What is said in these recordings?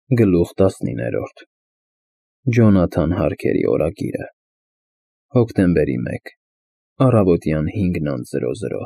Գլուխ 19 Ջոնաթան Հարքերի օրագիրը Հոկտեմբերի 1 Առավոտյան 5:00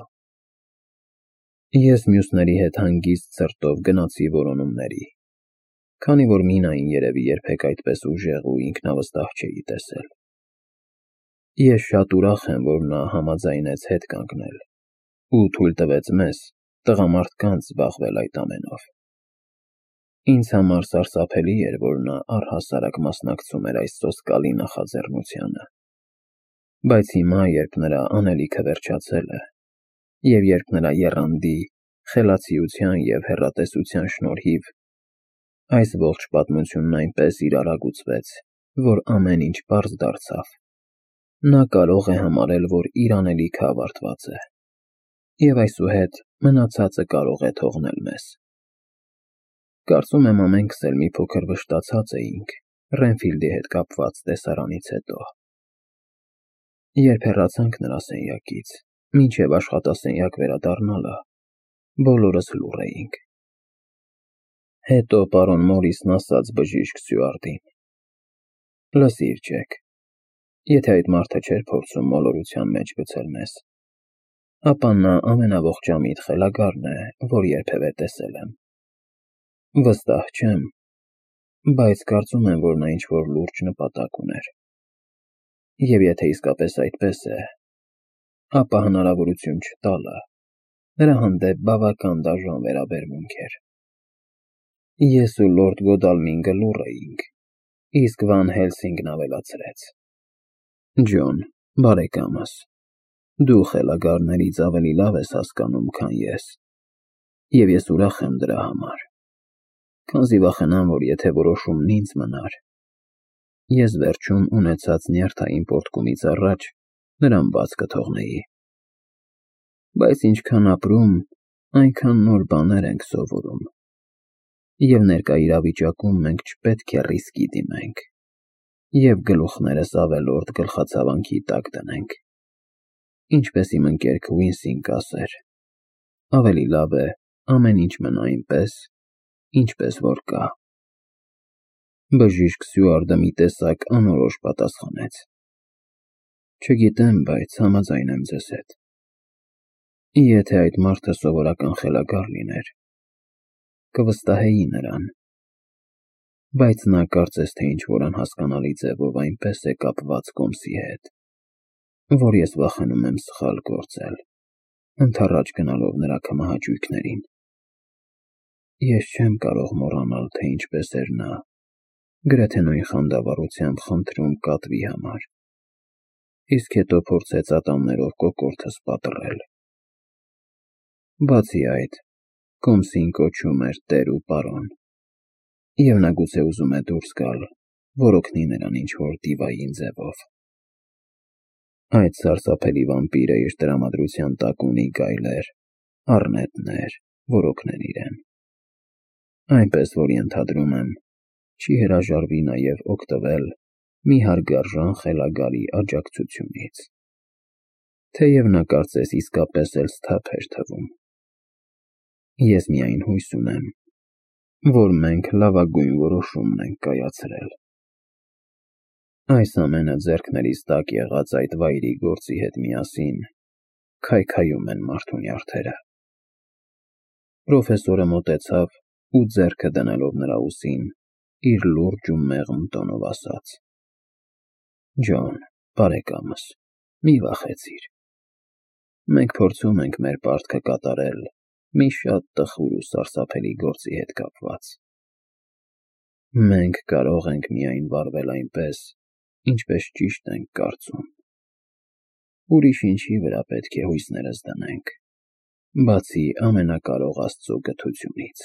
Ես մյուսների հետ հանգիստ ցրտով գնացի որոնումների, քանի որ Մինային երևի երբեք այդպես ուժեղ ու ինքնավստահ չէի տեսել։ Ես շատ ուրախ եմ, որ նա համաձայնեց հետ կանգնել ու թույլ տվեց մեզ, տղամարդկանց, զբաղվել այդ ամենով։ Ինձ համար սարսափելի էր, որ նա առհասարակ մասնակցում էր այս սոսկալի նախաձեռնությանը, բայց հիմա, երբ նրա անելիքը վերջացել է, և երբ նրա եռանդի, խելացիության և հեռատեսության շնորհիվ այս ողջ պատմությունն այնպես իրարագուցվեց, որ ամեն ինչ պարզ դարձավ, նա կարող է համարել, որ իր անելիքը ավարտված է, և այսուհետ մնացածը կարող է թողնել մեզ։ Կարծում եմ ամենքս էլ մի փոքր վշտացած էինք Ռենֆիլդի հետ կապված տեսարանից հետո։ Երբ հեռացանք նրա սենյակից, մինչև աշխատասենյակ վերադառնալը, բոլորս լուռ էինք։ Հետո պարոն Մորիսն ասաց բժիշկ Սյուարտին. «Լսիր, Ջեք, եթե այդ մարդը չէր փորձում մոլորության մեջ գցել մեզ, ապա նա ամենաողջամիտ խելագարն է, որ երբևէ տեսել եմ։ Վստահ չեմ, բայց կարծում եմ, որ նա ինչ-որ լուրջ նպատակ ուներ։ Եվ եթե իսկապես այդպես է, ապա հնարավորություն չտալը նրա հանդեպ բավական դաժան վերաբերմունք էր։ Ես ու լորդ Գոդալմինգը լուռ էինք, իսկ Վան Հելսինգն ավելացրեց. «Ջոն, բարեկամս, դու խելագարներից ավելի լավ ես հասկանում, քան ես, և ես ուրախ եմ դրա համար, քանզի վախենամ, որ եթե որոշումն ինձ մնար, ես վերջում ունեցած նյարդային պոռթկումից առաջ նրան բաց կթողնեի։ Բայց ինչքան ապրում, այնքան նոր բաներ ենք սովորում, և ներկա իրավիճակում մենք չպետք է ռիսկի դիմենք և գլուխներս ավելորդ գլխացավանքի տակ դնենք։ Ինչպես իմ ընկեր Քվինսին կասեր, ավելի լավ է ամեն ինչ մնա այնպես, ինչպես որ կա»։ Բժիշկ Սյուարտը մի տեսակ անորոշ պատասխանեց. «Չգիտեմ, բայց համաձայն եմ ձեզ հետ։ Եթե այդ մարդը սովորական խելագար լիներ, կվստահեի նրան, բայց նա կարծես թե ինչ-որ անհասկանալի ձևով այնպես է կապված Կոմսի հետ, որ ես վախենում եմ սխալ գործել, ընդառաջ գնալով նրա քմահաճույքներին։ Ես չեմ կարող մոռանալ, թե ինչպես էր նա գրեթե նույն խանդավառությամբ խնդրում կատվի համար, իսկ հետո փորձեց ատամներով կոկորդս պատռել։ Բացի այդ, Կոմսին կոչում էր տեր ու պարոն, և նա գուցե ուզում է դուրս գալ, որ օգնի նրան ինչ-որ դիվային ձևով։ Այդ սարսափելի վամպիրը իր տրամադրության տակ ունի գայլեր, առնետներ, որ օգնեն իրեն, այնպես որ ենթադրում եմ, չի հրաժարվի նաև օգտվել մի հարգարժան խելագարի աջակցությունից, թեև նա կարծես իսկապես էլ սթափ էր թվում։ Ես միայն հույս ունեմ, որ մենք լավագույն որոշումն ենք կայացրել։ Այս ամենը ձեռքներիս տակ եղած այդ վայրի գործի հետ միասին քայքայում են մարդու նյարդերը»։ Պրոֆեսորը մոտեցավ ու ձեռքը դնելով նրա ուսին, իր լուրջ ու մեղմ տոնով ասաց. «Ջոն, բարեկամս, մի վախեցիր։ Մենք փորձում ենք մեր պարտքը կատարել մի շատ տխուր ու սարսափելի գործի հետ կապված։ Մենք կարող ենք միայն վարվել այնպես, ինչպես ճիշտ ենք կարծում։ Ուրիշ ինչի վրա պետք է հույսներս դնենք, բացի ամենակարող Աստծո գթությունից»։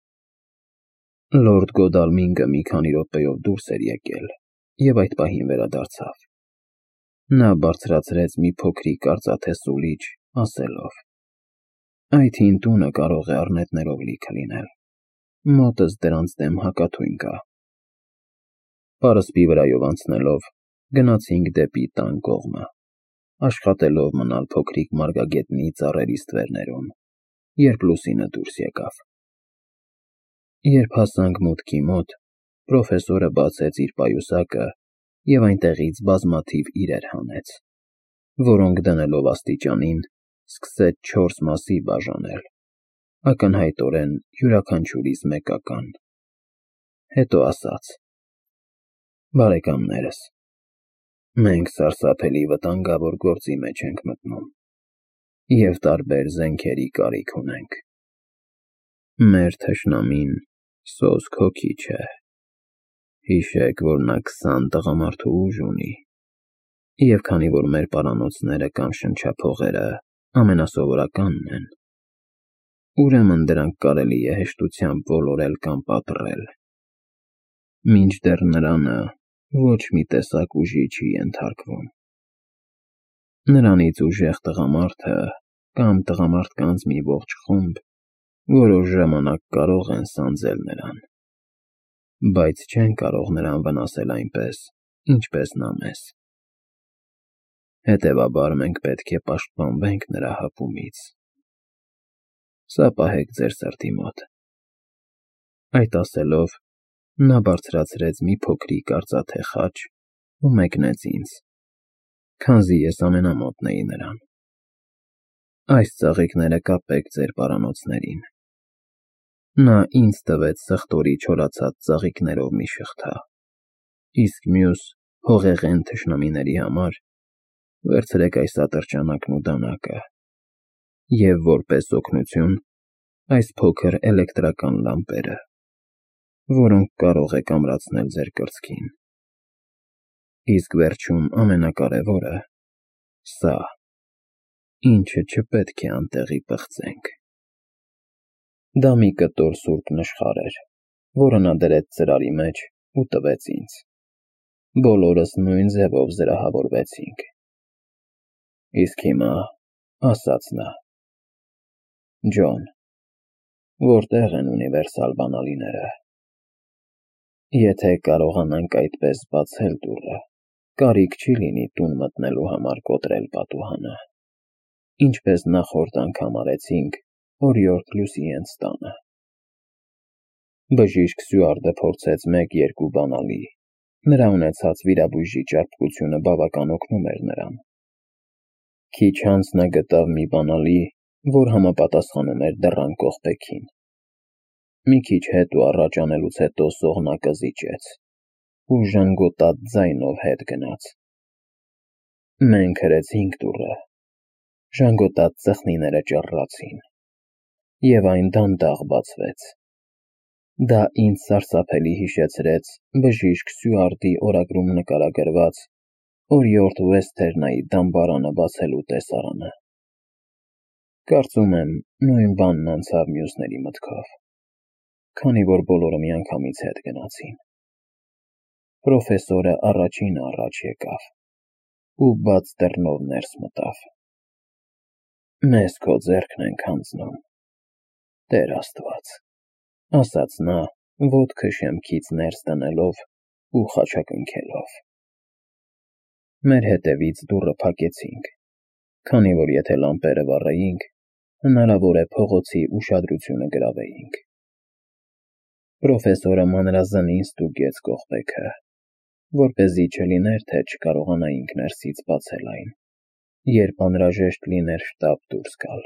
Լորդ Գոդալմինգը մի քանի րոպեով դուրս էր եկել և այդ պահին վերադարձավ։ Նա բարձրացրեց մի փոքրիկ արծաթե սուլիչ, ասելով. «Այդ հին տունը կարող է առնետներով լիքը լինել, մոտս դրանց դեմ հակաթույն կա»։ Պարսպի վրայով անցնելով գնացինք դեպի տան կողմը, աշխատելով մնալ փոքրիկ մարգագետնի ծառերի ստվերներում, երբ լուսինը դուրս եկավ։ Երբ հասանք մուտքի մոտ, պրոֆեսորը բացեց իր պայուսակը և այնտեղից բազմաթիվ իրեր հանեց, որոնք դնելով աստիճանին, սկսեց 4 մասի բաժանել, ակնհայտորեն յուրաքանչյուրից մեկական։ Հետո ասաց. «Բարեկամներս, մենք սարսափելի վտանգավոր գործի մեջ ենք մտնում և տարբեր զենքերի կարիք ունենք։ Մեր թշնամին սոսկ հոգի չէ։ Հիշեք, որ նա 20 տղամարդու ուժ ունի, և քանի որ մեր պարանոցները կամ շնչափողերը ամենասովորականն են, ուրեմն դրանք կարելի է հեշտությամբ ոլորել կամ պատռել, մինչդեռ նրանը ոչ մի տեսակ ուժի չի ենթարկվում։ Նրանից ուժեղ տղամարդը կամ տղամարդկանց մի ողջ խումբ որոշ ժամանակ կարող են սանձել նրան, բայց չեն կարող նրան վնասել այնպես, ինչպես նա մեզ։ Հետևաբար մենք պետք է պաշտպանվենք նրա հապումից։ Սա պահեք ձեր սրտի մոտ»։ Այդ ասելով, նա բարձրացրեց մի փոքրիկ արծաթե խաչ ու մեկնեց ինձ, քանզի ես ամենամոտն էի նրան։ «Այս ծաղիկները կապեք ձեր պարանոցներին»։ Նա ինձ տվեց սխտորի չորացած ծաղիկներով մի շղթա, իսկ մյուս հողեղեն թշնամիների համար վերցրեք այս ատրճանակն ու դանակը, և որպես օգնություն այս փոքր էլեկտրական լամպերը, որոնք կարող եք ամրացնել ձեր կրծքին։ Իսկ վերջում ամենակարևորը՝ սա, ինչը չպետք է անտեղի պղծենք։ Դա մի կտոր սուրբ նշխար էր, որը նա դրեց ծրարի մեջ ու տվեց ինձ։ Բոլորս նույն ձևով զրահավորվեցինք։ Իսկ հիմա, ասաց նա, Ջոն, որտեղ են ունիվերսալ բանալիները։ Եթե կարողանանք այդպես բացել դուռը, կարիք չի լինի տուն մտնելու համար կոտրել պատուհանը, ինչպես նախորդ անգամ արեցինք օրիորդ Լուսիենս տանը։ Բժիշկ Սյուարտը փորձեց 1-2 բանալի, նրա ունեցած վիրաբույժի ճարպկությունը բավական օգնում էր նրան։ Քիչ անց նա գտավ մի բանալի, որ համապատասխանում էր դռան կողպեքին։ Մի քիչ հետ ու առաջ անելուց հետո սողնակը զիջեց ու ժանգոտած ձայնով հետ գնաց։ Մենք հրեցինք դուռը, ժանգոտած ծխնիները ճռռացին, և այն դանդաղ բացվեց։ Դա ինձ սարսափելի հիշեցրեց բժիշկ Սյուարտի օրագրում նկարագրված օրիորդ Վեսթերնայի դամբարանը բացելու տեսարանը։ Կարծում եմ, նույն բանն անցավ մյուսների մտքով, քանի որ բոլորը միանգամից հետ գնացին։ Պրոֆեսորը առաջինը առաջ եկավ ու բաց դռնով ներս մտավ։ Մեզ քո ձեռքն ենք հանձնում, Տեր Աստված, ասաց նա, ոտքը շեմքից ներս դնելով ու խաչակնքելով։ Մեր հետևից դուռը փակեցինք, քանի որ եթե լամպերը վառեինք, հնարավոր է փողոցի ուշադրությունը գրավեինք։ Պրոֆեսորը մանրազնին ստուգեց կողպեքը, որպեսզի չլիներ, թե չկարողանայինք ներսից բացել այն, երբ անհրաժեշտ լիներ շտապ դուրս գալ։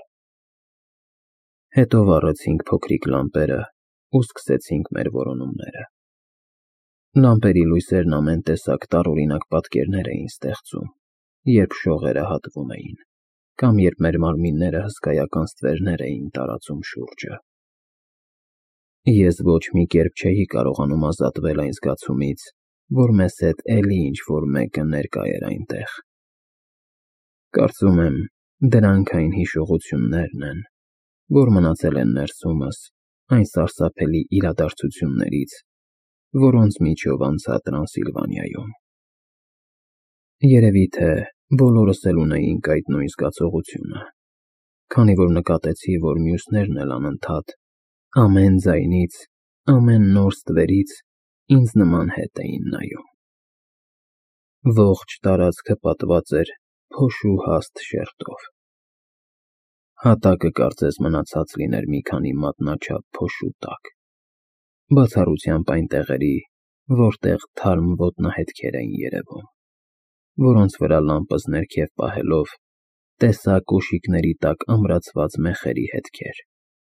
Հետո վառեցինք փոքրիկ լամպերը ու սկսեցինք մեր որոնումները։ Լամպերի լույսերն ամեն տեսակ տարօրինակ պատկերներ էին ստեղծում, երբ շողերը հատվում էին, կամ երբ մեր մարմինները հսկայական ստվերներ էին տարածում շուրջը։ Ես ոչ մի կերպ չէի կարողանում ազատվել այն զգացումից, որ մեզ հետ էլի ինչ-որ մեկը ներկա էր այնտեղ։ Կարծում եմ, դրանք այն հիշողություններն են, որ մնացել են ներսումս այն սարսափելի իրադարձություններից, որոնց միջով անցա Տրանսիլվանիայում։ Երևի թե բոլորս էլ ունեինք այդ նույն զգացողությունը, քանի որ նկատեցի, որ մյուսներն էլ անընդհատ, ամեն ձայնից, ամեն նոր ստվերից ինձ նման հետ էին նայում։ Ողջ տարածքը պատված էր փոշու հաստ շերտով։ Հատակը կարծես մնացած լիներ մի քանի մատնաչափ փոշու տակ, բացառությամբ այն տեղերի, որտեղ թարմ ոտնահետքեր էին երևում, որոնց վրա լամպս ներքև պահելով տեսա կոշիկների տակ ամրացված մեխերի հետքեր։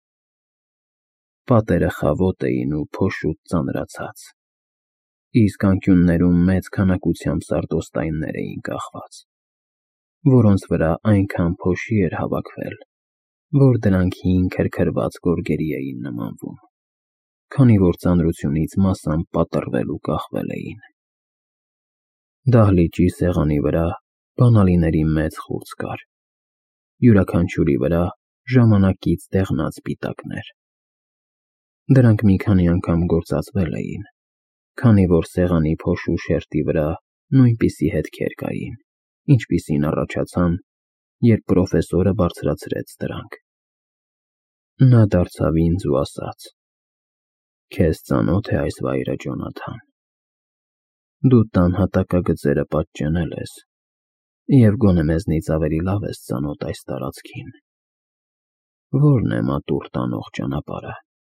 Պատերը խավոտ էին ու փոշուտ ծանրացած, իսկ անկյուններում մեծ քանակությամբ սարդոստայններ էին կախված, որոնց վրա այնքան փոշի էր հավաքվել, որ դրանք հին քրքրված գորգերի էին նմանվում, քանի որ ծանրությունից մասամբ պատռվել ու կախվել էին։ Դահլիճի սեղանի վրա բանալիների մեծ խուրձ կար, յուրաքանչյուրի վրա ժամանակից դեղնած պիտակներ։ Դրանք մի քանի անգամ գործածվել էին, քանի որ սեղանի փոշու շերտի վրա նույնպիսի հետքեր կային, ինչպիսին առաջացան, երբ պրոֆեսորը բարձրացրեց դրանք։ Նա դարձավ ինձ ու ասաց. «Քեզ ծանոթ է այս վայրը, Ջոնաթան։ Դու տան հատակագծերը պատճենել ես և գոնե մեզնից ավելի լավ ես ծանոթ այս տարածքին։ Ո՞րն է մատուռ տանող ճանապարհը»։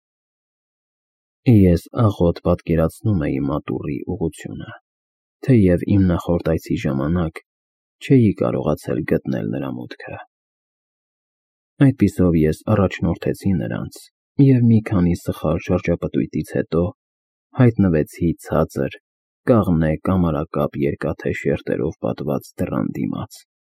Ես աղոտ պատկերացնում էի մատուռի ուղղությունը, թեև իմ նախորդ այցի ժամանակ չէի կարողացել գտնել նրա մուտքը։ Այդպիսով ես առաջնորդեցի նրանց և մի քանի սխալ շրջապտույտից հետո հայտնվեցի ցածր, կաղնե կամարակապ երկաթե շերտերով պատված դռան դիմաց։